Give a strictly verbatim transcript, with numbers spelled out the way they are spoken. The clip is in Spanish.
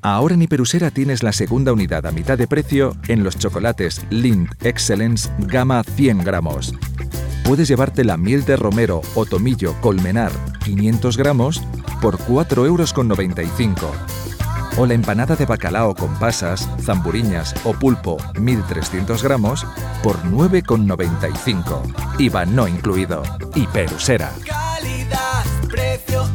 Ahora en Hiperusera tienes la segunda unidad a mitad de precio en los chocolates Lindt Excellence gama cien gramos. Puedes llevarte la miel de romero o tomillo colmenar quinientos gramos por cuatro euros con noventa y cinco. O la empanada de bacalao con pasas, zamburiñas o pulpo mil trescientos gramos por nueve con noventa y cinco. I V A no incluido. Hiperusera. Calidad, precio